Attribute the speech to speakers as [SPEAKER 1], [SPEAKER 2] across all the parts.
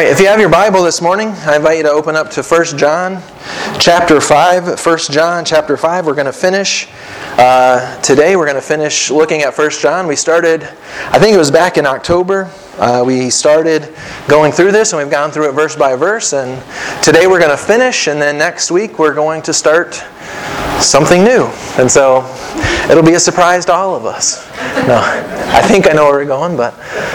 [SPEAKER 1] All right, if you have your Bible this morning, I invite you to open up to 1 John chapter 5. 1 John chapter 5, we're going to finish. Today we're going to finish looking at 1 John. We started, I think it was back in October. We started going through this, and we've gone through it verse by verse. And today we're going to finish, and then next week we're going to start something new. And so it'll be a surprise to all of us. No, I think I know where we're going, but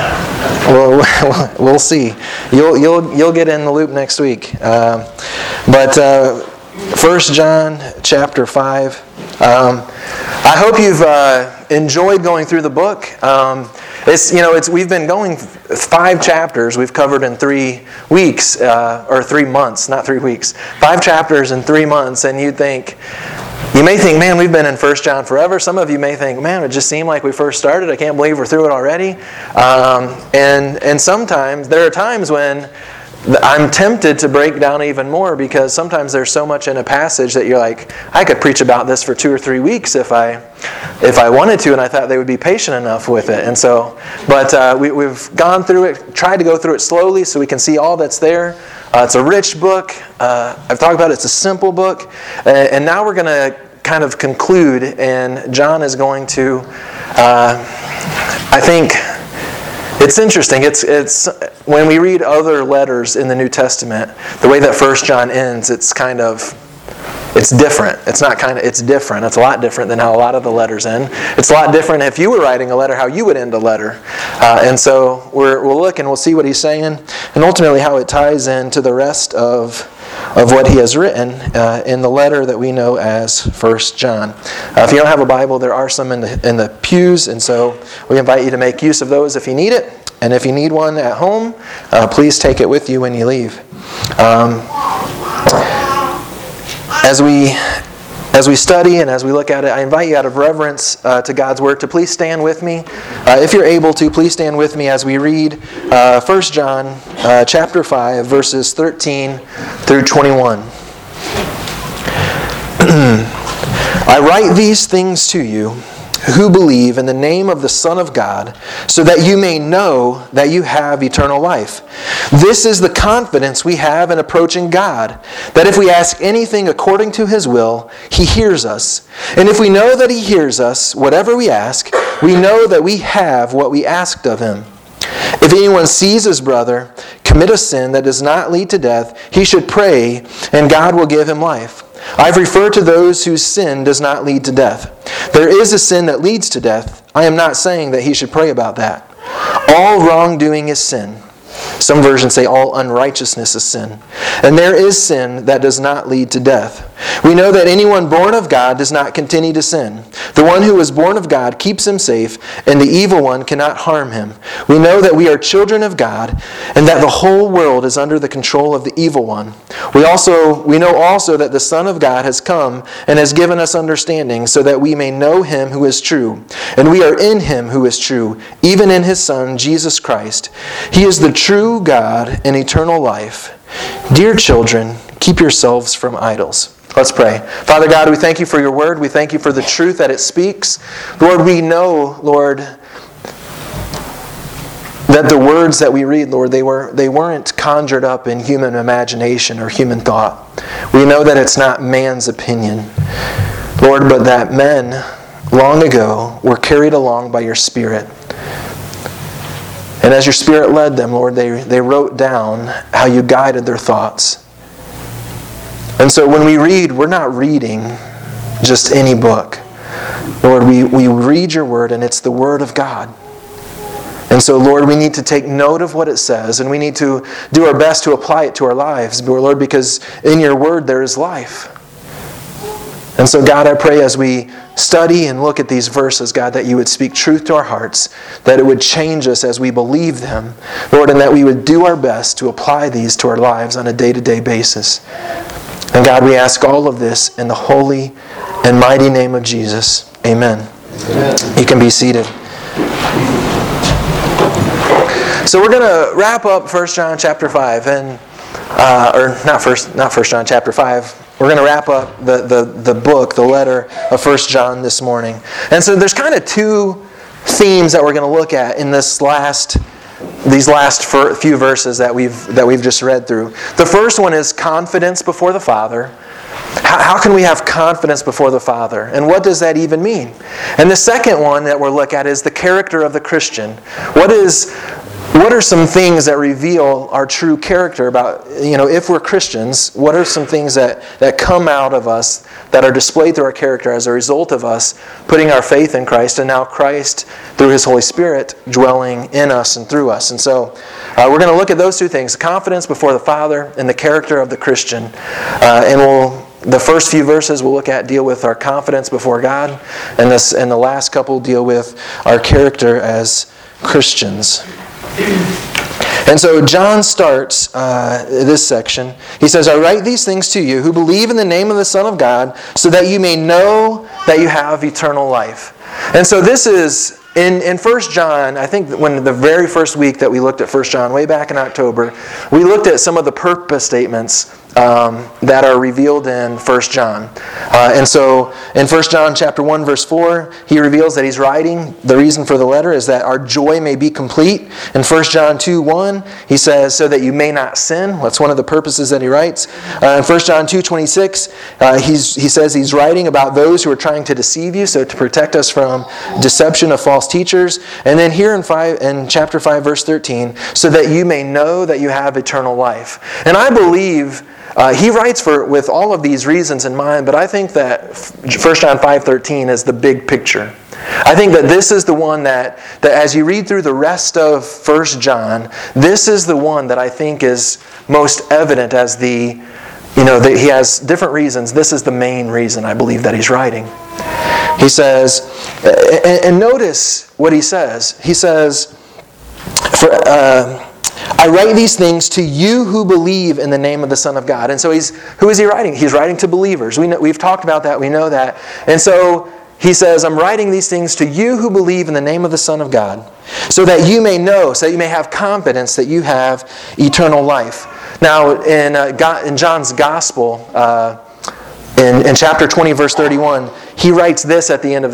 [SPEAKER 1] we'll see. You'll get in the loop next week. But 1 John chapter 5. I hope you've enjoyed going through the book. We've been going 5 chapters we've covered in 3 weeks, or 3 months, not 3 weeks. 5 chapters in 3 months, and you may think, man, we've been in 1 John forever. Some of you may think, man, it just seemed like we first started. I can't believe we're through it already. And sometimes, there are times when I'm tempted to break down even more, because sometimes there's so much in a passage that you're like, I could preach about this for 2 or 3 weeks if I wanted to, and I thought they would be patient enough with it. And so, but we've gone through it, tried to go through it slowly so we can see all that's there. It's a rich book. I've talked about it. It's a simple book. And now we're going to kind of conclude, and John is going to, I think, it's interesting. It's when we read other letters in the New Testament, the way that 1 John ends, it's different. It's different. It's a lot different than how a lot of the letters end. It's a lot different if you were writing a letter, how you would end a letter. And so we'll look and we'll see what he's saying, and ultimately how it ties into the rest of what he has written in the letter that we know as 1 John. If you don't have a Bible, there are some in the pews, and so we invite you to make use of those if you need it. And if you need one at home, please take it with you when you leave. As we study and as we look at it, I invite you out of reverence to God's Word to please stand with me. If you're able to, please stand with me as we read 1 John chapter 5, verses 13 through 21. I write these things to you who believe in the name of the Son of God, so that you may know that you have eternal life. This is the confidence we have in approaching God, that if we ask anything according to His will, He hears us. And if we know that He hears us, whatever we ask, we know that we have what we asked of Him. If anyone sees his brother commit a sin that does not lead to death, he should pray, and God will give him life. I've referred to those whose sin does not lead to death. There is a sin that leads to death. I am not saying that he should pray about that. All wrongdoing is sin. Some versions say all unrighteousness is sin. And there is sin that does not lead to death. We know that anyone born of God does not continue to sin. The one who is born of God keeps him safe, and the evil one cannot harm him. We know that we are children of God, and that the whole world is under the control of the evil one. We know also that the Son of God has come and has given us understanding, so that we may know Him who is true. And we are in Him who is true, even in His Son, Jesus Christ. He is the true God and eternal life. Dear children, keep yourselves from idols. Let's pray. Father God, we thank You for Your Word. We thank You for the truth that it speaks. Lord, we know, Lord, that the words that we read, Lord, they weren't conjured up in human imagination or human thought. We know that it's not man's opinion, Lord, but that men long ago were carried along by Your Spirit. And as Your Spirit led them, Lord, they wrote down how You guided their thoughts. And so when we read, we're not reading just any book. Lord, we read Your Word, and it's the Word of God. And so, Lord, we need to take note of what it says, and we need to do our best to apply it to our lives, Lord, because in Your Word there is life. And so, God, I pray as we study and look at these verses, God, that You would speak truth to our hearts, that it would change us as we believe them, Lord, and that we would do our best to apply these to our lives on a day-to-day basis. And God, we ask all of this in the holy and mighty name of Jesus. Amen. Amen. You can be seated. So we're going to wrap up 1 John chapter 5, and not 1 John chapter 5. We're going to wrap up the book, the letter of 1 John this morning. And so there's kind of 2 themes that we're going to look at in this last these last few verses that we've just read through. The first one is confidence before the Father. How can we have confidence before the Father? And what does that even mean? And the second one that we'll look at is the character of the Christian. What are some things that reveal our true character about, if we're Christians, what are some things that come out of us that are displayed through our character as a result of us putting our faith in Christ, and now Christ, through His Holy Spirit, dwelling in us and through us. And so we're going to look at those two things, confidence before the Father and the character of the Christian. The first few verses we'll look at deal with our confidence before God, and the last couple deal with our character as Christians. And so John starts this section. He says, I write these things to you who believe in the name of the Son of God, so that you may know that you have eternal life. And so this is, in 1 John, I think when the very first week that we looked at 1 John, way back in October, we looked at some of the purpose statements that are revealed in 1 John. And so in 1 John chapter 1 verse 4, he reveals that he's writing, the reason for the letter is that our joy may be complete. In 1 John 2:1, he says, so that you may not sin. That's one of the purposes that he writes. In 1 John 2:26, he says he's writing about those who are trying to deceive you, so to protect us from deception of false teachers. And then here in chapter 5 verse 13, so that you may know that you have eternal life. And I believe he writes with all of these reasons in mind, but I think that 1 John 5:13 is the big picture. I think that this is the one that as you read through the rest of 1 John, this is the one that I think is most evident as he has different reasons. This is the main reason I believe that he's writing. He says, and notice what he says. He says, I write these things to you who believe in the name of the Son of God. And so who is he writing? He's writing to believers. We've talked about that. We know that. And so he says, I'm writing these things to you who believe in the name of the Son of God, so that you may know, so that you may have confidence that you have eternal life. Now, in John's Gospel, in chapter 20, verse 31, he writes this near the end of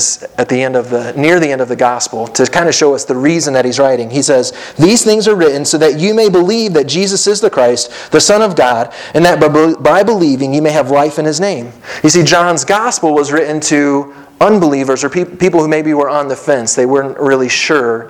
[SPEAKER 1] the Gospel to kind of show us the reason that he's writing. He says, these things are written so that you may believe that Jesus is the Christ, the Son of God, and that by believing you may have life in His name. You see, John's Gospel was written to unbelievers or people who maybe were on the fence. They weren't really sure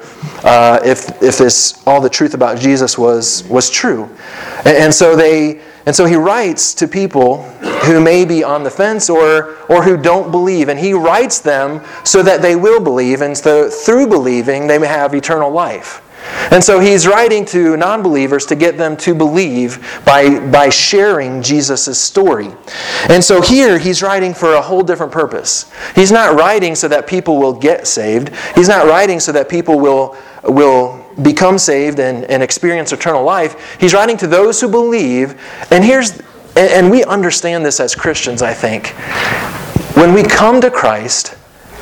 [SPEAKER 1] if all the truth about Jesus was true. And so he writes to people who may be on the fence or who don't believe. And he writes them so that they will believe. And so through believing, they may have eternal life. And so he's writing to non-believers to get them to believe by sharing Jesus' story. And so here he's writing for a whole different purpose. He's not writing so that people will get saved. He's not writing so that people will become saved and experience eternal life. He's writing to those who believe. And we understand this as Christians, I think. When we come to Christ,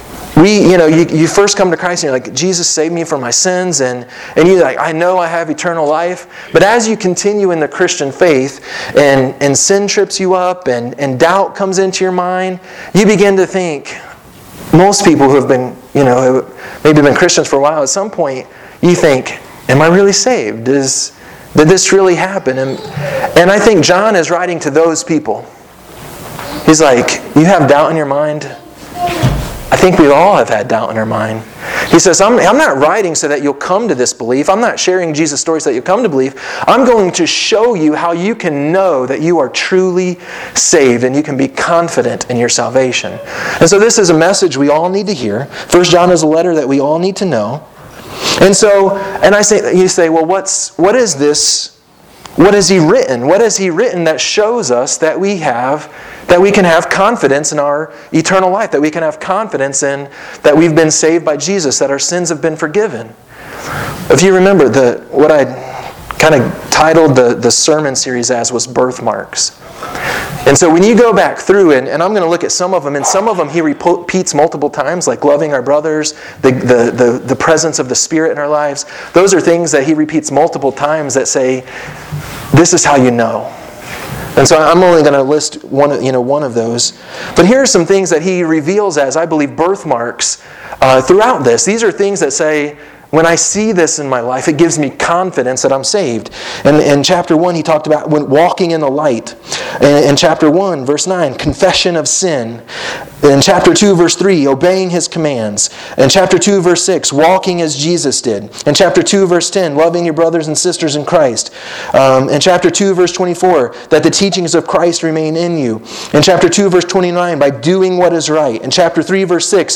[SPEAKER 1] you first come to Christ and you're like, Jesus saved me from my sins, and you're like, I know I have eternal life. But as you continue in the Christian faith and sin trips you up and doubt comes into your mind, you begin to think, most people who have been, who maybe been Christians for a while, at some point you think, am I really saved? Did this really happen? And I think John is writing to those people. He's like, you have doubt in your mind? I think we all have had doubt in our mind. He says, I'm not writing so that you'll come to this belief. I'm not sharing Jesus' stories so that you'll come to belief. I'm going to show you how you can know that you are truly saved and you can be confident in your salvation. And so this is a message we all need to hear. 1 John is a letter that we all need to know. And you say, well, what is this? What has he written? What has he written that shows us that we can have confidence in our eternal life, that we can have confidence in that we've been saved by Jesus, that our sins have been forgiven? If you remember, what I kind of titled the sermon series as was birthmarks. And so when you go back through, and I'm going to look at some of them, and some of them he repeats multiple times, like loving our brothers, the presence of the Spirit in our lives. Those are things that he repeats multiple times that say, this is how you know. And so I'm only going to list one of those. But here are some things that he reveals as, I believe, birthmarks throughout this. These are things that say, when I see this in my life, it gives me confidence that I'm saved. And in chapter 1, he talked about when walking in the light. In chapter 1, verse 9, confession of sin. In chapter 2, verse 3, obeying his commands. In chapter 2, verse 6, walking as Jesus did. In chapter 2, verse 10, loving your brothers and sisters in Christ. In chapter 2, verse 24, that the teachings of Christ remain in you. In chapter 2, verse 29, by doing what is right. In chapter 3, verse 6,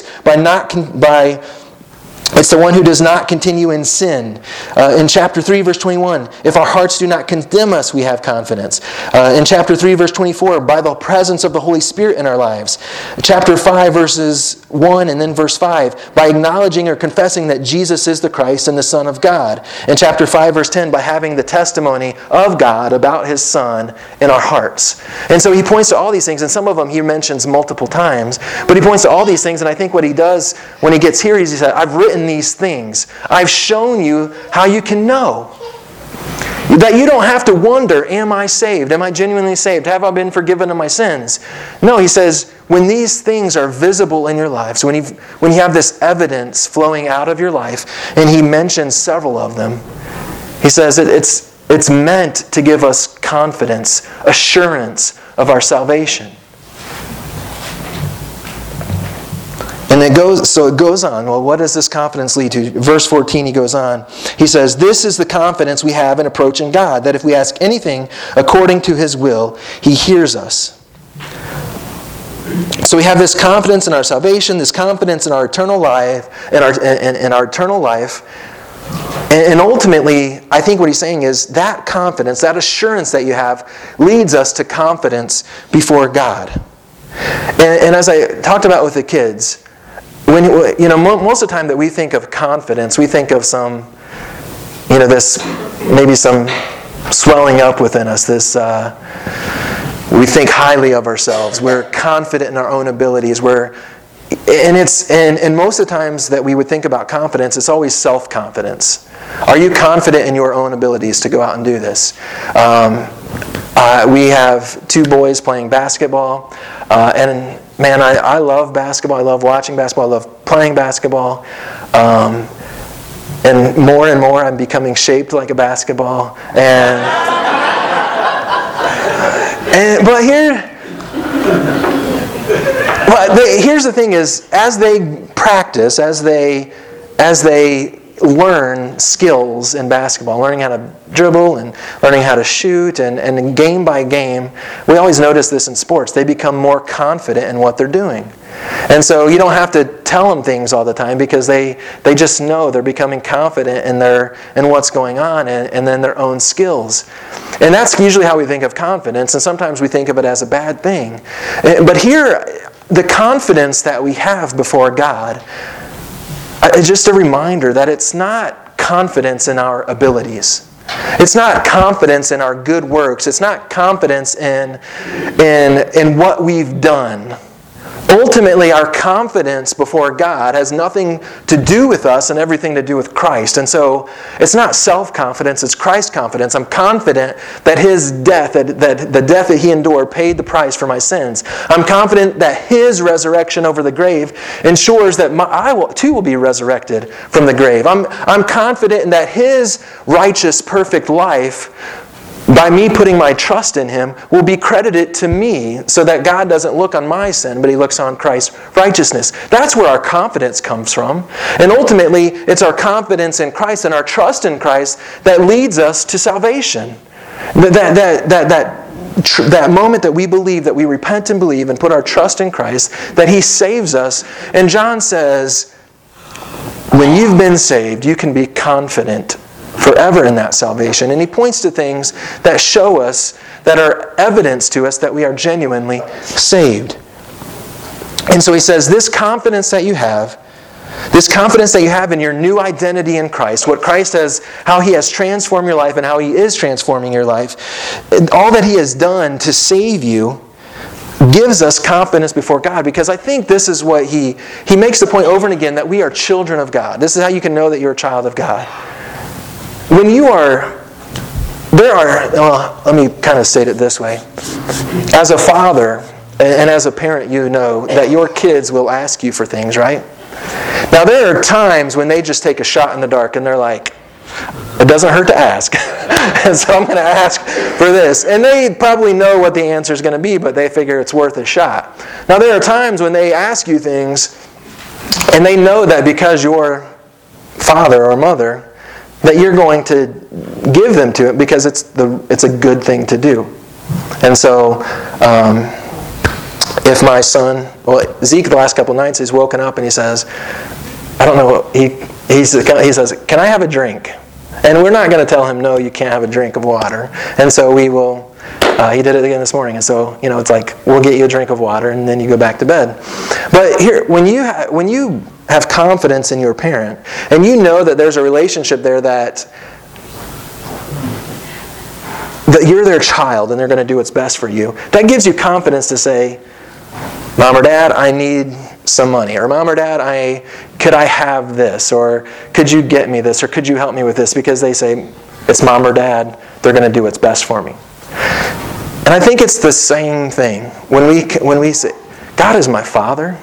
[SPEAKER 1] it's the one who does not continue in sin. In chapter 3, verse 21, if our hearts do not condemn us, we have confidence. In chapter 3, verse 24, by the presence of the Holy Spirit in our lives. Chapter 5, verses 1 and then verse 5, by acknowledging or confessing that Jesus is the Christ and the Son of God. In chapter 5, verse 10, by having the testimony of God about His Son in our hearts. And so he points to all these things, and some of them he mentions multiple times, but he points to all these things, and I think what he does when he gets here is he said, I've written these things. I've shown you how you can know. That you don't have to wonder, am I saved? Am I genuinely saved? Have I been forgiven of my sins? No, he says, when these things are visible in your lives, when you have this evidence flowing out of your life, and he mentions several of them, he says it's meant to give us confidence, assurance of our salvation. And it goes on. Well, what does this confidence lead to? Verse 14, he goes on. He says, this is the confidence we have in approaching God, that if we ask anything according to His will, He hears us. So we have this confidence in our salvation, this confidence in our eternal life, in our eternal life. And ultimately, I think what he's saying is that confidence, that assurance that you have, leads us to confidence before God. And as I talked about with the kids, most of the time that we think of confidence, we think of some swelling up within us. We think highly of ourselves. We're confident in our own abilities. And most of the times that we would think about confidence, it's always self-confidence. Are you confident in your own abilities to go out and do this? We have two boys playing basketball, and man, I love basketball. I love watching basketball. I love playing basketball. And more I'm becoming shaped like a basketball. Here's the thing is, as they practice, as they learn skills in basketball, learning how to dribble and learning how to shoot, and game by game, we always notice this in sports, they become more confident in what they're doing. And so you don't have to tell them things all the time because they just know they're becoming confident in what's going on and then their own skills. And that's usually how we think of confidence, and sometimes we think of it as a bad thing. But here, the confidence that we have before God, it's just a reminder that it's not confidence in our abilities. It's not confidence in our good works. It's not confidence in what we've done. Ultimately, our confidence before God has nothing to do with us and everything to do with Christ. And so, it's not self-confidence, it's Christ confidence. I'm confident that His death, that the death that He endured paid the price for my sins. I'm confident that His resurrection over the grave ensures that I too will be resurrected from the grave. I'm confident in that His righteous, perfect life, by me putting my trust in Him, will be credited to me so that God doesn't look on my sin, but He looks on Christ's righteousness. That's where our confidence comes from. And ultimately, it's our confidence in Christ and our trust in Christ that leads us to salvation. That moment that we believe, that we repent and believe and put our trust in Christ, that He saves us. And John says, when you've been saved, you can be confident forever in that salvation. And he points to things that show us, that are evidence to us that we are genuinely saved. And so he says, this confidence that you have in your new identity in Christ, what Christ has, how He has transformed your life and how He is transforming your life, all that He has done to save you, gives us confidence before God, because I think this is what he makes the point over and again, that we are children of God. This is how you can know that you're a child of God. When you are, let me kind of state it this way. As a father and as a parent, you know that your kids will ask you for things, right? Now, there are times when they just take a shot in the dark and they're like, it doesn't hurt to ask. And so I'm going to ask for this. And they probably know what the answer is going to be, but they figure it's worth a shot. Now, there are times when they ask you things and they know that because you're father or mother, that you're going to give them to it because it's a good thing to do. And so, if my son, Zeke, the last couple of nights, he's woken up and he says, I don't know, he says, can I have a drink? And we're not going to tell him, no, you can't have a drink of water. And so we will, he did it again this morning. And so, it's like, we'll get you a drink of water and then you go back to bed. But here, when you have confidence in your parent, and you know that there's a relationship there that you're their child and they're going to do what's best for you, that gives you confidence to say, Mom or Dad, I need some money. Or Mom or Dad, could I have this? Or could you get me this? Or could you help me with this? Because they say, it's Mom or Dad, they're going to do what's best for me. And I think it's the same thing when we say, God is my Father.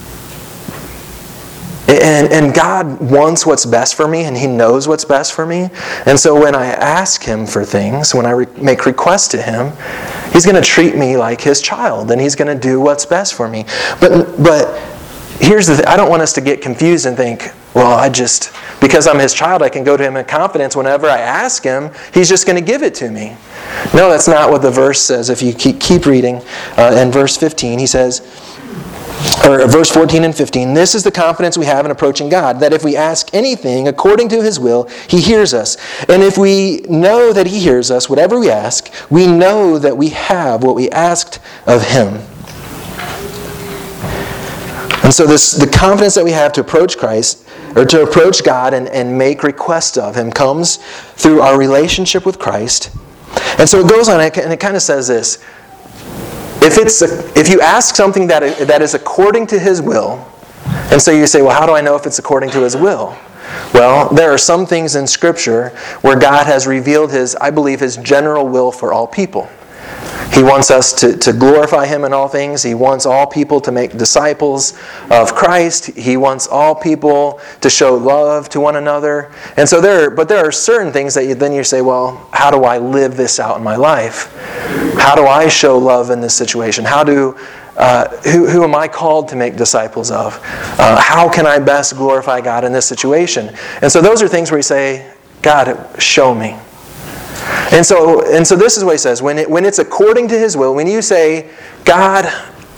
[SPEAKER 1] And God wants what's best for me, and He knows what's best for me. And so when I ask Him for things, when I make requests to Him, He's going to treat me like His child, and He's going to do what's best for me. But here's the thing. I don't want us to get confused and think, well, because I'm His child, I can go to Him in confidence. Whenever I ask Him, He's just going to give it to me. No, that's not what the verse says. If you keep reading, in verse 15, he says, or verse 14 and 15, this is the confidence we have in approaching God, that if we ask anything according to His will, He hears us. And if we know that He hears us, whatever we ask, we know that we have what we asked of Him. And so the confidence that we have to approach Christ, or to approach God and make requests of Him, comes through our relationship with Christ. And so it goes on, and it kind of says this. If you ask something that is according to His will, and so you say, well, how do I know if it's according to His will? Well, there are some things in Scripture where God has revealed His general will for all people. He wants us to glorify Him in all things. He wants all people to make disciples of Christ. He wants all people to show love to one another. And so there are certain things that then you say, well, how do I live this out in my life? How do I show love in this situation? Who am I called to make disciples of? How can I best glorify God in this situation? And so those are things where you say, God, show me. And so this is what he says. When it's according to His will, when you say, God,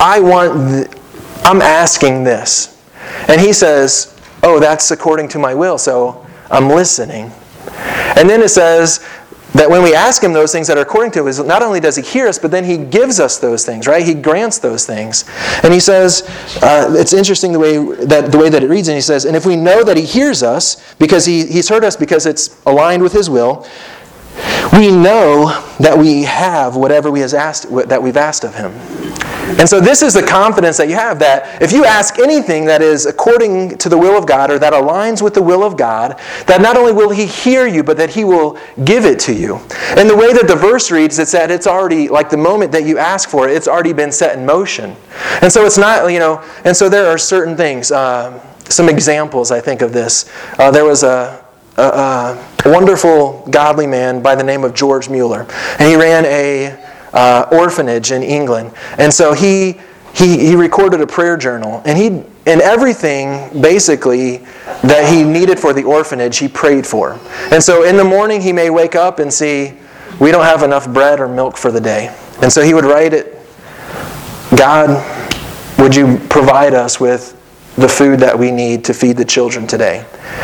[SPEAKER 1] I'm asking this. And He says, oh, that's according to my will, so I'm listening. And then it says that when we ask Him those things that are according to His will, not only does He hear us, but then He gives us those things, right? He grants those things. And He says, it's interesting the way that it reads, and He says, and if we know that He hears us, because He's heard us because it's aligned with His will, we know that we have whatever we've asked of Him. And so this is the confidence that you have, that if you ask anything that is according to the will of God, or that aligns with the will of God, that not only will He hear you, but that He will give it to you. And the way that the verse reads, it's that it's already, like the moment that you ask for it, it's already been set in motion. And so it's not, and so there are certain things, some examples I think of this. There was a wonderful, godly man by the name of George Mueller. And he ran a orphanage in England. And so he recorded a prayer journal. And everything, basically, that he needed for the orphanage, he prayed for. And so in the morning, he may wake up and see, we don't have enough bread or milk for the day. And so he would write it, God, would you provide us with the food that we need to feed the children today?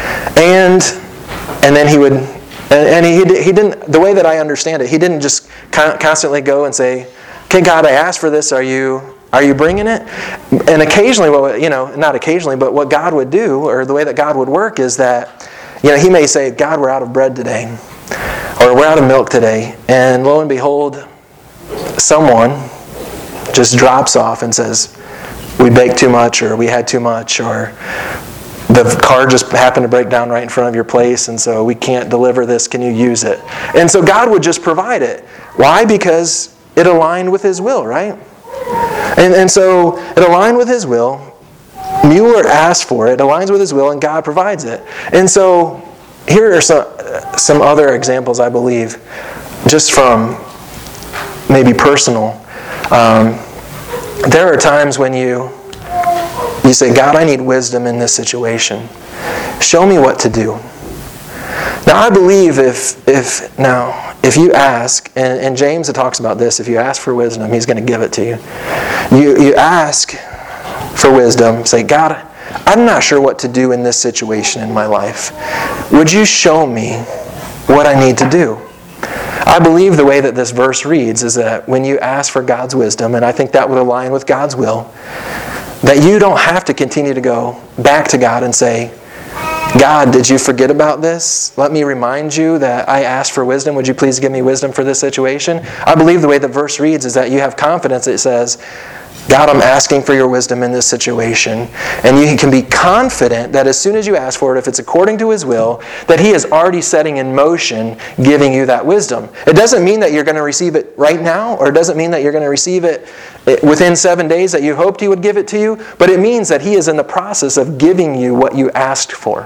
[SPEAKER 1] And then he would, and he didn't, the way that I understand it, he didn't just constantly go and say, okay, God, I asked for this, are you bringing it? And occasionally, not occasionally, but what God would do, or the way that God would work, is that, He may say, God, we're out of bread today, or we're out of milk today, and lo and behold, someone just drops off and says, we baked too much, or we had too much, or the car just happened to break down right in front of your place, and so we can't deliver this. Can you use it? And so God would just provide it. Why? Because it aligned with His will, right? And so it aligned with His will. Mueller asked for it, aligns with his will, and God provides it. And so here are some other examples, I believe, just from maybe personal. There are times when you say, God, I need wisdom in this situation. Show me what to do. Now, I believe if you ask, and James talks about this, if you ask for wisdom, he's going to give it to you. You ask for wisdom, say, God, I'm not sure what to do in this situation in my life. Would you show me what I need to do? I believe the way that this verse reads is that when you ask for God's wisdom, and I think that would align with God's will, that you don't have to continue to go back to God and say, God, did you forget about this? Let me remind you that I asked for wisdom. Would you please give me wisdom for this situation? I believe the way the verse reads is that you have confidence. It says, God, I'm asking for your wisdom in this situation. And you can be confident that as soon as you ask for it, if it's according to His will, that He is already setting in motion giving you that wisdom. It doesn't mean that you're going to receive it right now, or it doesn't mean that you're going to receive it within 7 days that you hoped He would give it to you, but it means that He is in the process of giving you what you asked for.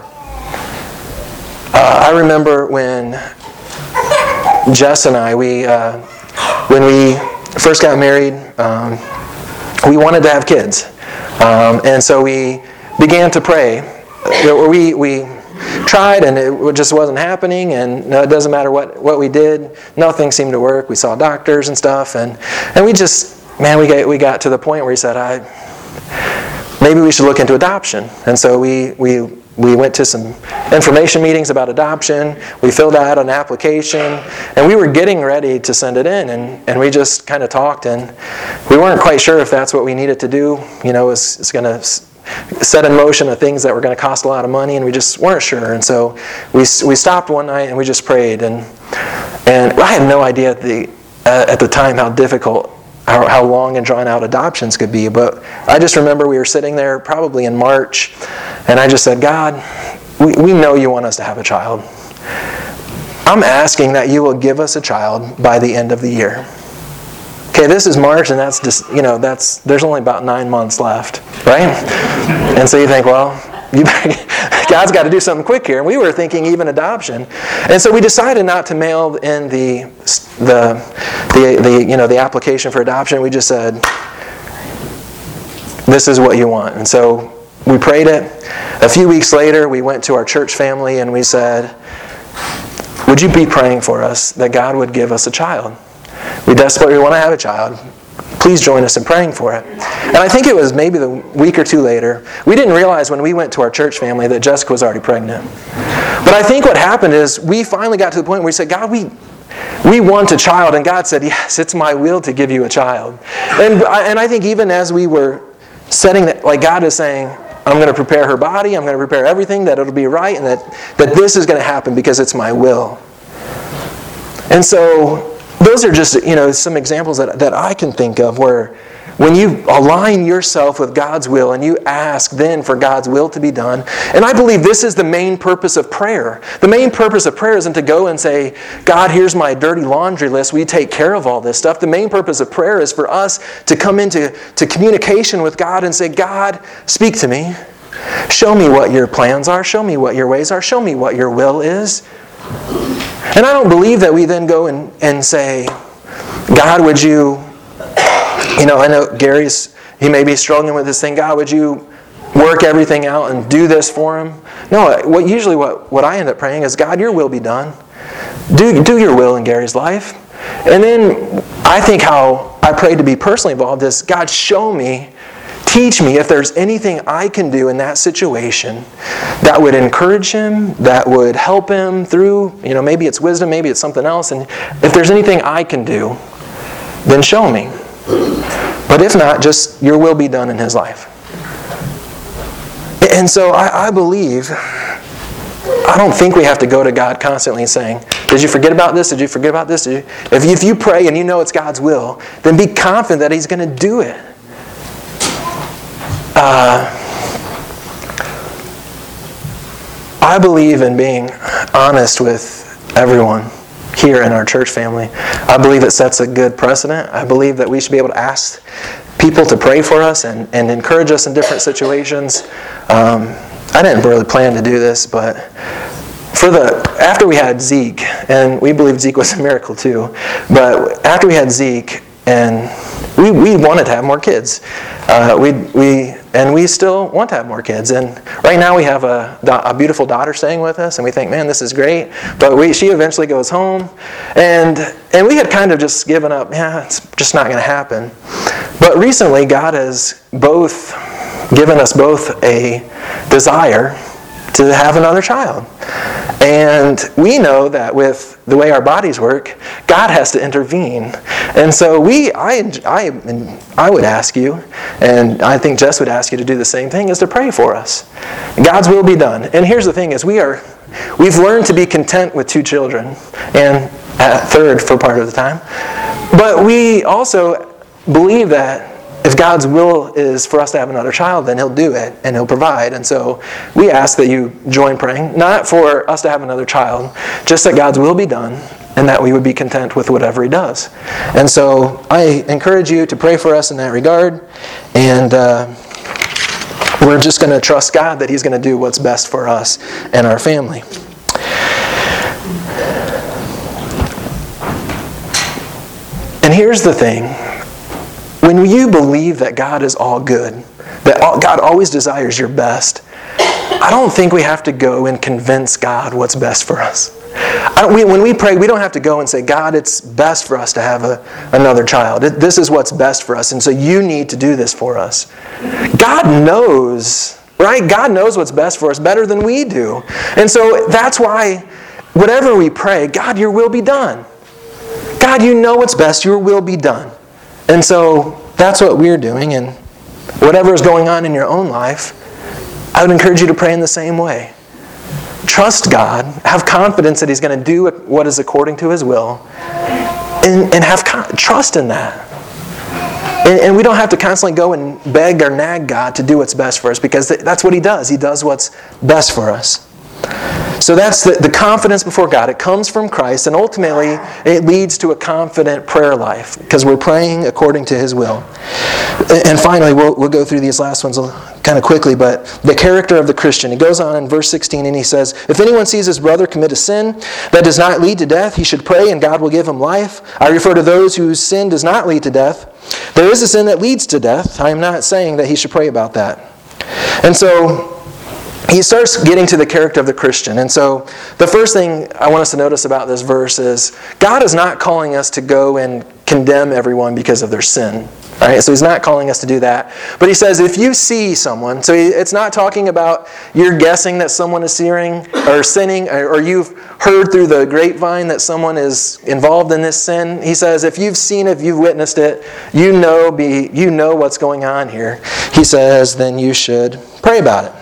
[SPEAKER 1] I remember when Jess and I, when we first got married, we wanted to have kids. And so we began to pray. We tried and it just wasn't happening, and it doesn't matter what we did, nothing seemed to work. We saw doctors and stuff, and we just, we got to the point where he said, maybe we should look into adoption. And so we went to some information meetings about adoption. We filled out an application, and we were getting ready to send it in, and we just kind of talked, and we weren't quite sure if that's what we needed to do. It's going to set in motion of things that were going to cost a lot of money, and we just weren't sure. And so we stopped one night and we just prayed, and I had no idea at the time how difficult, how long and drawn out adoptions could be. But I just remember we were sitting there probably in March, and I just said, God, we know you want us to have a child. I'm asking that you will give us a child by the end of the year. Okay, this is March, and that's just, there's only about 9 months left, right? And so you think, well, God's got to do something quick here. And we were thinking even adoption. And so we decided not to mail in the application for adoption. We just said, this is what you want. And so we prayed it. A few weeks later, we went to our church family and we said, would you be praying for us that God would give us a child? We desperately want to have a child. Please join us in praying for it. And I think it was maybe the week or two later, we didn't realize when we went to our church family that Jessica was already pregnant. But I think what happened is we finally got to the point where we said, God, we want a child. And God said, yes, it's my will to give you a child. And I think even as we were setting that, like God is saying, I'm going to prepare her body, I'm going to prepare everything, that it'll be right, and that this is going to happen because it's my will. And so those are just, some examples that I can think of where when you align yourself with God's will and you ask then for God's will to be done. And I believe this is the main purpose of prayer. The main purpose of prayer isn't to go and say, God, here's my dirty laundry list. Will you take care of all this stuff? The main purpose of prayer is for us to come into communication with God and say, God, speak to me. Show me what your plans are. Show me what your ways are. Show me what your will is. And I don't believe that we then go and say, God, would you, I know he may be struggling with this thing. God, would you work everything out and do this for him? No, what I end up praying is, God, your will be done. Do your will in Gary's life. And then I think how I pray to be personally involved is, God, show me, teach me if there's anything I can do in that situation that would encourage him, that would help him through, maybe it's wisdom, maybe it's something else. And if there's anything I can do, then show me. But if not, just your will be done in his life. And so I believe, I don't think we have to go to God constantly saying, did you forget about this? Did you forget about this? If you pray and you know it's God's will, then be confident that He's going to do it. I believe in being honest with everyone here in our church family. I believe it sets a good precedent. I believe that we should be able to ask people to pray for us and encourage us in different situations. I didn't really plan to do this, but after we had Zeke, and we believed Zeke was a miracle too, but after we had Zeke, and we wanted to have more kids. We still want to have more kids. And right now we have a beautiful daughter staying with us, and we think, man, this is great. But she eventually goes home, and we had kind of just given up. Yeah, it's just not going to happen. But recently, God has given us both a desire to have another child. And we know that with the way our bodies work, God has to intervene. And so I would ask you, and I think Jess would ask you to do the same thing, is to pray for us. God's will be done. And here's the thing is we've learned to be content with 2 children, and a third for part of the time. But we also believe that if God's will is for us to have another child, then He'll do it and He'll provide. And so we ask that you join praying, not for us to have another child, just that God's will be done and that we would be content with whatever He does. And so I encourage you to pray for us in that regard. And we're just going to trust God that He's going to do what's best for us and our family. And here's the thing. When you believe that God is all good, that God always desires your best, I don't think we have to go and convince God what's best for us. When we pray, we don't have to go and say, God, it's best for us to have another child. This is what's best for us, and so you need to do this for us. God knows, right? God knows what's best for us better than we do. And so that's why whatever we pray, God, your will be done. God, you know what's best, your will be done. And so that's what we're doing, and whatever is going on in your own life, I would encourage you to pray in the same way. Trust God, have confidence that He's going to do what is according to His will, and have trust in that. And we don't have to constantly go and beg or nag God to do what's best for us, because that's what He does. He does what's best for us. So that's the confidence before God. It comes from Christ, and ultimately it leads to a confident prayer life because we're praying according to His will. And finally, we'll go through these last ones kind of quickly, but the character of the Christian. He goes on in verse 16 and he says, if anyone sees his brother commit a sin that does not lead to death, he should pray and God will give him life. I refer to those whose sin does not lead to death. There is a sin that leads to death. I am not saying that he should pray about that. And so he starts getting to the character of the Christian. And so the first thing I want us to notice about this verse is God is not calling us to go and condemn everyone because of their sin. All right, so He's not calling us to do that. But He says if you see someone, so it's not talking about you're guessing that someone is sinning, or you've heard through the grapevine that someone is involved in this sin. He says if you've seen it, if you've witnessed it, you know what's going on here. He says then you should pray about it.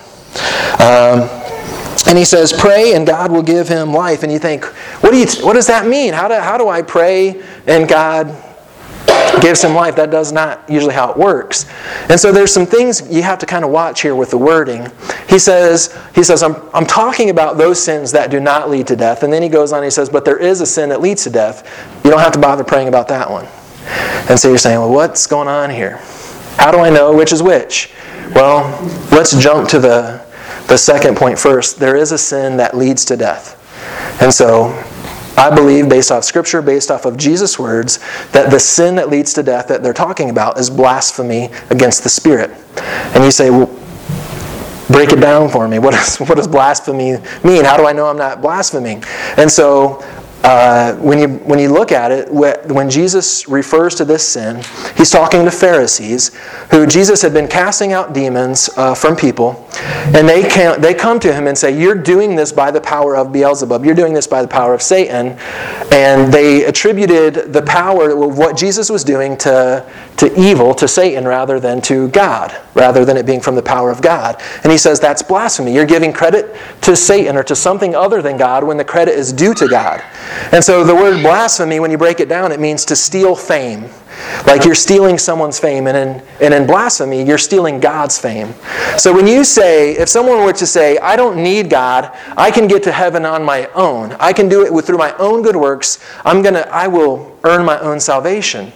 [SPEAKER 1] And he says, pray and God will give him life. And you think, what does that mean? How do I pray and God gives him life? That does not usually how it works. And so there's some things you have to kind of watch here with the wording. He says, I'm talking about those sins that do not lead to death. And then he goes on and he says, but there is a sin that leads to death. You don't have to bother praying about that one. And so you're saying, well, what's going on here? How do I know which is which? Well, let's jump to the second point first. There is a sin that leads to death. And so I believe, based off Scripture, based off of Jesus' words, that the sin that leads to death that they're talking about is blasphemy against the Spirit. And you say, well, break it down for me. What does blasphemy mean? How do I know I'm not blaspheming? And so when you look at it, when Jesus refers to this sin, He's talking to Pharisees who Jesus had been casting out demons from people, and they come to Him and say, you're doing this by the power of Beelzebub. You're doing this by the power of Satan. And they attributed the power of what Jesus was doing to evil, to Satan, rather than to God, rather than it being from the power of God. And He says that's blasphemy. You're giving credit to Satan or to something other than God when the credit is due to God. And so the word blasphemy, when you break it down, it means to steal fame. Like you're stealing someone's fame. And in blasphemy, you're stealing God's fame. So when you say, if someone were to say, I don't need God, I can get to heaven on my own. I can do it through my own good works. I will earn my own salvation.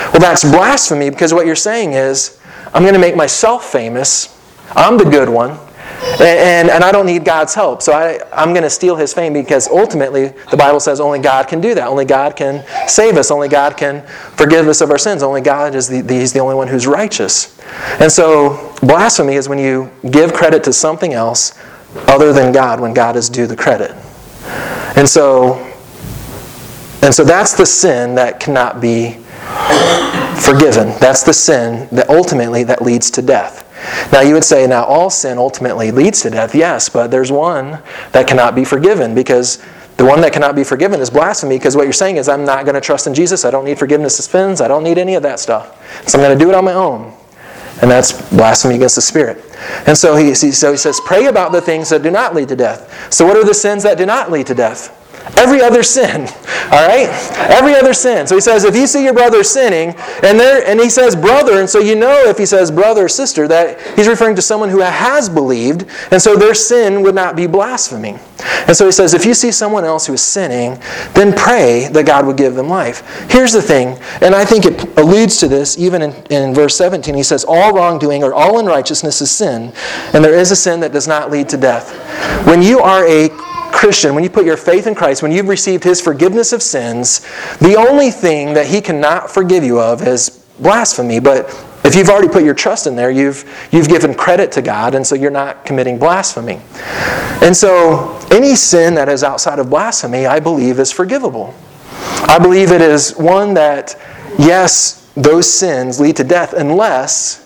[SPEAKER 1] Well, that's blasphemy, because what you're saying is, I'm going to make myself famous. I'm the good one. And I don't need God's help. So I'm going to steal His fame, because ultimately the Bible says only God can do that. Only God can save us. Only God can forgive us of our sins. Only God He's the only one who's righteous. And so blasphemy is when you give credit to something else other than God, when God is due the credit. And so that's the sin that cannot be forgiven. That's the sin that ultimately that leads to death. Now you would say, now all sin ultimately leads to death. Yes, but there's one that cannot be forgiven, because the one that cannot be forgiven is blasphemy, because what you're saying is, I'm not going to trust in Jesus. I don't need forgiveness of sins. I don't need any of that stuff. So I'm going to do it on my own. And that's blasphemy against the Spirit. And so he says, pray about the things that do not lead to death. So what are the sins that do not lead to death? Every other sin, all right? Every other sin. So he says, if you see your brother sinning, and he says brother, and so you know if he says brother or sister, that he's referring to someone who has believed, and so their sin would not be blasphemy. And so he says, if you see someone else who is sinning, then pray that God would give them life. Here's the thing, and I think it alludes to this even in verse 17. He says, all wrongdoing or all unrighteousness is sin, and there is a sin that does not lead to death. When you are a Christian, when you put your faith in Christ, when you've received His forgiveness of sins, the only thing that He cannot forgive you of is blasphemy. But if you've already put your trust in there, you've given credit to God, and so you're not committing blasphemy. And so any sin that is outside of blasphemy, I believe, is forgivable. I believe it is one that, yes, those sins lead to death unless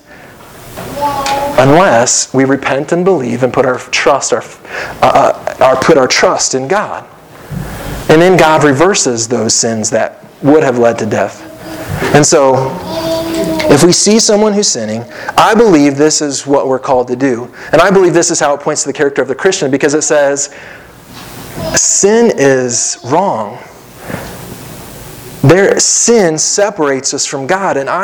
[SPEAKER 1] we repent and believe and put our trust in God. And then God reverses those sins that would have led to death. And so, if we see someone who's sinning, I believe this is what we're called to do. And I believe this is how it points to the character of the Christian, because it says, sin is wrong. Sin separates us from God. And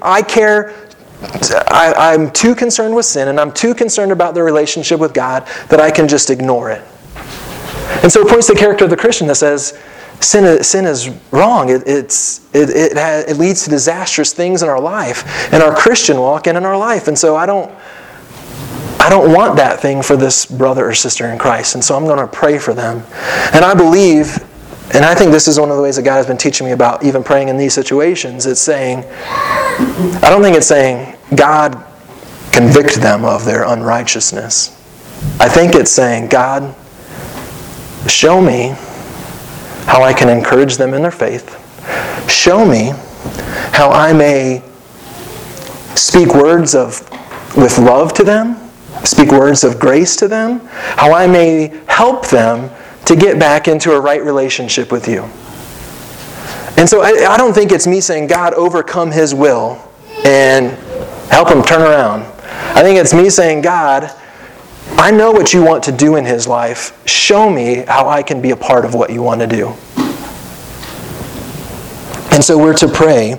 [SPEAKER 1] I'm too concerned with sin, and I'm too concerned about the relationship with God that I can just ignore it. And so it points to the character of the Christian that says, sin is wrong. It leads to disastrous things in our life, in our Christian walk and in our life. And so I don't want that thing for this brother or sister in Christ. And so I'm going to pray for them. And I believe, and I think this is one of the ways that God has been teaching me about even praying in these situations. It's saying, I don't think it's saying, God, convict them of their unrighteousness. I think it's saying, God, show me how I can encourage them in their faith. Show me how I may speak words with love to them, speak words of grace to them, how I may help them to get back into a right relationship with you. And so I don't think it's me saying, God, overcome his will and help him turn around. I think it's me saying, God, I know what you want to do in his life. Show me how I can be a part of what you want to do. And so we're to pray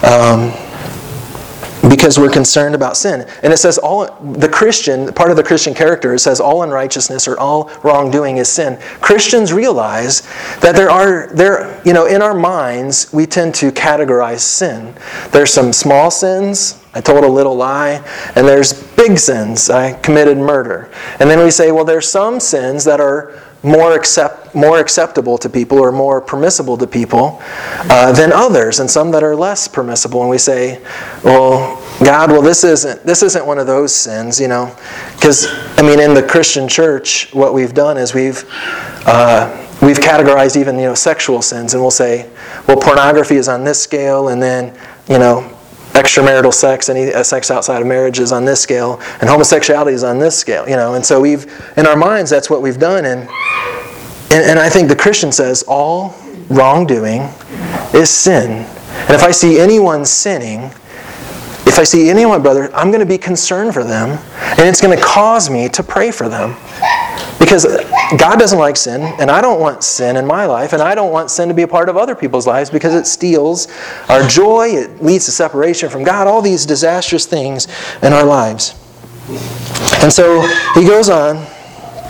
[SPEAKER 1] because we're concerned about sin. And it says part of the Christian character, it says all unrighteousness or all wrongdoing is sin. Christians realize that in our minds, we tend to categorize sin. There's some small sins, I told a little lie, and there's big sins, I committed murder. And then we say, well, there's some sins that are more acceptable to people or more permissible to people than others, and some that are less permissible. And we say, well, God, this isn't one of those sins, because in the Christian church, what we've done is we've categorized even sexual sins, and we'll say, well, pornography is on this scale, and then extramarital sex, any sex outside of marriage is on this scale, and homosexuality is on this scale, and so in our minds, that's what we've done, and I think the Christian says all wrongdoing is sin. And if I see anyone sinning, if I see anyone, brother, I'm going to be concerned for them, and it's going to cause me to pray for them. Because God doesn't like sin, and I don't want sin in my life, and I don't want sin to be a part of other people's lives because it steals our joy, it leads to separation from God, all these disastrous things in our lives. And so he goes on,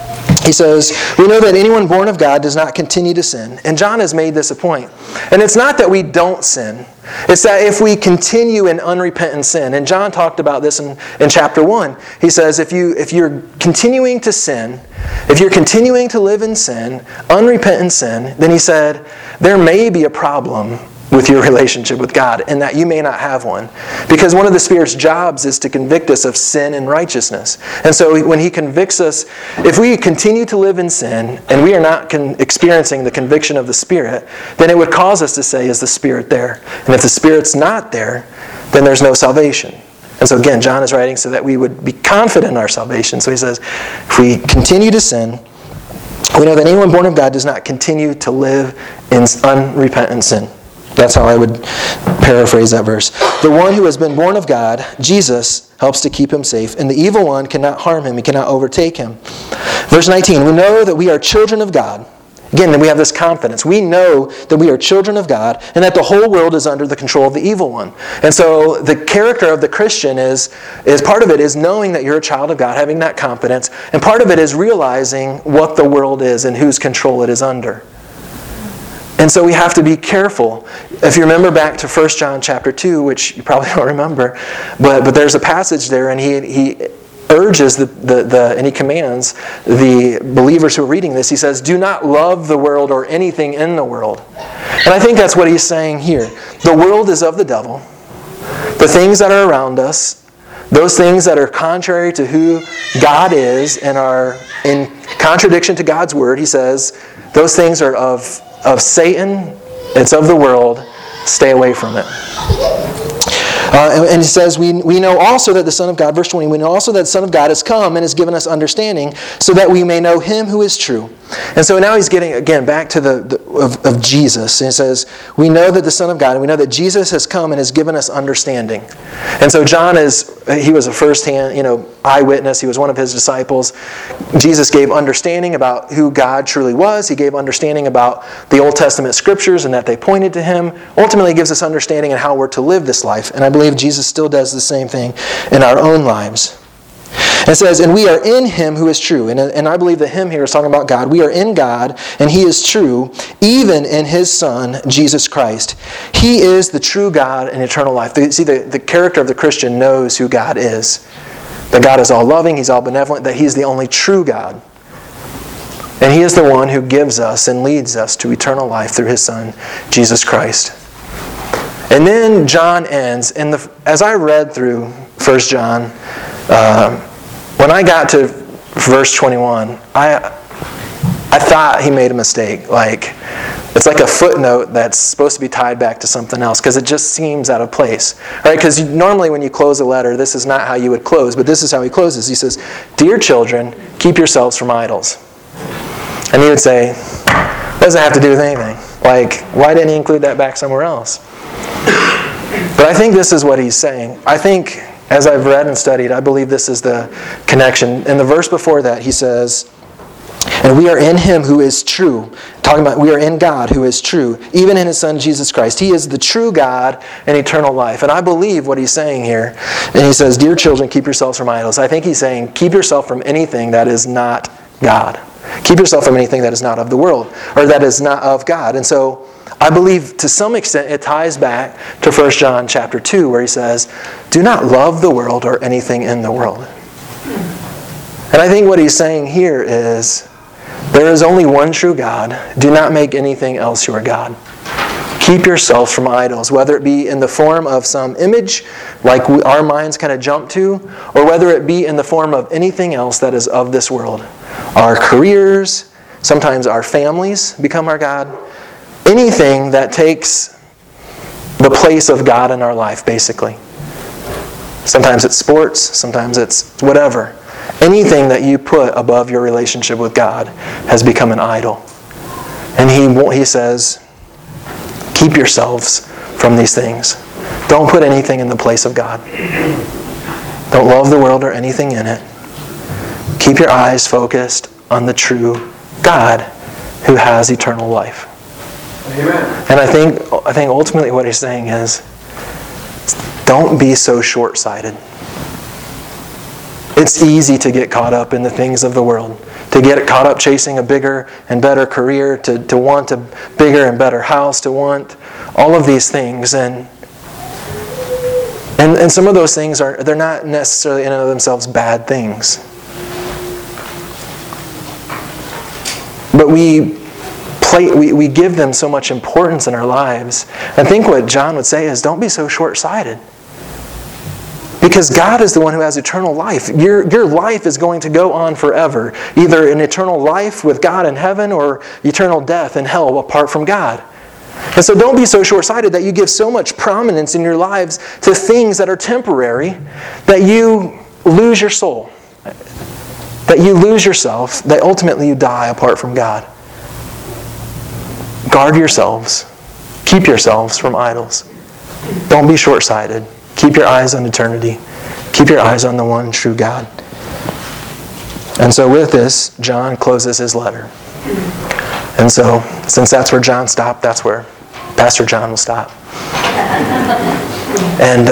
[SPEAKER 1] He says, we know that anyone born of God does not continue to sin. And John has made this a point. And it's not that we don't sin. It's that if we continue in unrepentant sin, and John talked about this in chapter 1. He says, if you're continuing to sin, if you're continuing to live in sin, unrepentant sin, then he said, there may be a problem with your relationship with God, and that you may not have one. Because one of the Spirit's jobs is to convict us of sin and righteousness. And so when He convicts us, if we continue to live in sin, and we are not experiencing the conviction of the Spirit, then it would cause us to say, is the Spirit there? And if the Spirit's not there, then there's no salvation. And so again, John is writing so that we would be confident in our salvation. So he says, if we continue to sin, we know that anyone born of God does not continue to live in unrepentant sin. That's how I would paraphrase that verse. The one who has been born of God, Jesus, helps to keep him safe, and the evil one cannot harm him, he cannot overtake him. Verse 19, we know that we are children of God. Again, then we have this confidence. We know that we are children of God, and that the whole world is under the control of the evil one. And so the character of the Christian is part of it is knowing that you're a child of God, having that confidence, and part of it is realizing what the world is and whose control it is under. And so we have to be careful. If you remember back to 1 John chapter 2, which you probably don't remember, but there's a passage there, and he urges and he commands the believers who are reading this. He says, do not love the world or anything in the world. And I think that's what he's saying here. The world is of the devil. The things that are around us, those things that are contrary to who God is and are in contradiction to God's word, he says, those things are of Satan, it's of the world, stay away from it. And he says, we know also that the Son of God, verse 20, we know also that the Son of God has come and has given us understanding so that we may know Him who is true. And so now he's getting, again, back to of Jesus. And he says, we know that the Son of God, and we know that Jesus has come and has given us understanding. And so John he was a first-hand, eyewitness. He was one of his disciples. Jesus gave understanding about who God truly was. He gave understanding about the Old Testament scriptures and that they pointed to Him. Ultimately, gives us understanding on how we're to live this life. And I believe Jesus still does the same thing in our own lives. It says, and we are in Him who is true. And I believe that Him here is talking about God. We are in God, and He is true, even in His Son, Jesus Christ. He is the true God and eternal life. See, the character of the Christian knows who God is. That God is all loving, He's all benevolent, that He's the only true God. And He is the one who gives us and leads us to eternal life through His Son, Jesus Christ. And then John ends, and as I read through 1 John, when I got to verse 21, I thought he made a mistake. It's like a footnote that's supposed to be tied back to something else because it just seems out of place. Right? Because normally when you close a letter, this is not how you would close, but this is how he closes. He says, "Dear children, keep yourselves from idols." And he would say, what does it have to do with anything? Why didn't he include that back somewhere else? But I think this is what he's saying. I think, as I've read and studied, I believe this is the connection. In the verse before that, he says, and we are in Him who is true. Talking about we are in God who is true, even in His Son Jesus Christ. He is the true God and eternal life. And I believe what he's saying here. And he says, dear children, keep yourselves from idols. I think he's saying, keep yourself from anything that is not God. Keep yourself from anything that is not of the world, or that is not of God. And so I believe to some extent it ties back to 1 John chapter 2 where he says, do not love the world or anything in the world. And I think what he's saying here is, there is only one true God. Do not make anything else your God. Keep yourselves from idols, whether it be in the form of some image like our minds kind of jump to, or whether it be in the form of anything else that is of this world. Our careers, sometimes our families become our God. Anything that takes the place of God in our life, basically. Sometimes it's sports, sometimes it's whatever. Anything that you put above your relationship with God has become an idol. And he says, keep yourselves from these things. Don't put anything in the place of God. Don't love the world or anything in it. Keep your eyes focused on the true God who has eternal life. Amen. And I think ultimately what he's saying is, don't be so short-sighted. It's easy to get caught up in the things of the world, to get caught up chasing a bigger and better career, to want a bigger and better house, to want all of these things. And some of those things they're not necessarily in and of themselves bad things. But we give them so much importance in our lives. I think what John would say is, don't be so short-sighted. Because God is the one who has eternal life. Your life is going to go on forever. Either an eternal life with God in heaven or eternal death in hell apart from God. And so don't be so short-sighted that you give so much prominence in your lives to things that are temporary that you lose your soul. That you lose yourself, that ultimately you die apart from God. Guard yourselves. Keep yourselves from idols. Don't be short-sighted. Keep your eyes on eternity. Keep your eyes on the one true God. And so with this, John closes his letter. And so, since that's where John stopped, that's where Pastor John will stop. And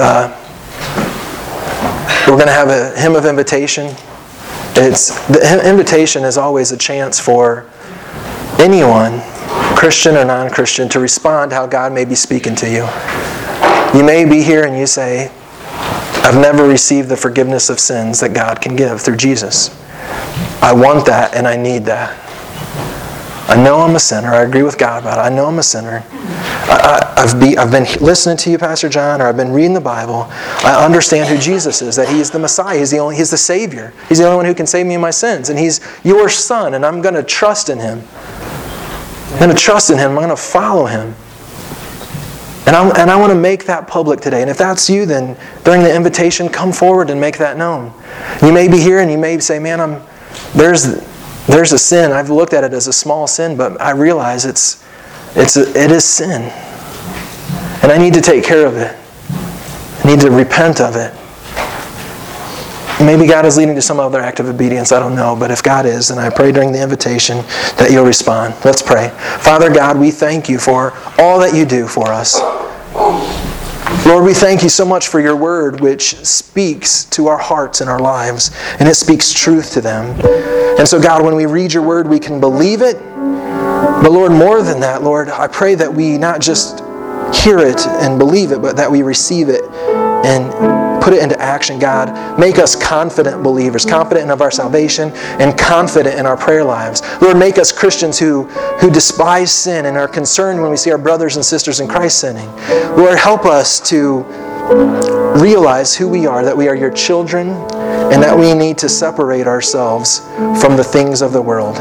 [SPEAKER 1] we're going to have a hymn of invitation. The invitation is always a chance for anyone, Christian or non-Christian, to respond how God may be speaking to you. You may be here and you say, I've never received the forgiveness of sins that God can give through Jesus. I want that and I need that. I know I'm a sinner. I agree with God about it. I know I'm a sinner. I've been listening to you, Pastor John, or I've been reading the Bible. I understand who Jesus is, that He's the Messiah. He's the Savior. He's the only one who can save me of my sins. And He's your Son, and I'm going to trust in Him. I'm going to trust in Him. I'm going to follow Him. And I want to make that public today. And if that's you, then during the invitation, come forward and make that known. You may be here and you may say, man, there's a sin. I've looked at it as a small sin, but I realize it is sin. And I need to take care of it. I need to repent of it. Maybe God is leading to some other act of obedience. I don't know. But if God is, then I pray during the invitation that you'll respond. Let's pray. Father God, we thank you for all that you do for us. Lord, we thank you so much for your word, which speaks to our hearts and our lives. And it speaks truth to them. And so God, when we read your word, we can believe it. But Lord, more than that, Lord, I pray that we not just hear it and believe it, but that we receive it and put it into action. God, make us confident believers, confident of our salvation and confident in our prayer lives. Lord, make us Christians who despise sin and are concerned when we see our brothers and sisters in Christ sinning. Lord, help us to realize who we are, that we are your children, and that we need to separate ourselves from the things of the world.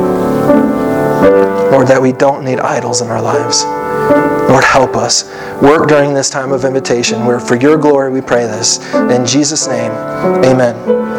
[SPEAKER 1] Lord, that we don't need idols in our lives. Lord, help us. Work during this time of invitation. For your glory we pray this. In Jesus' name, amen.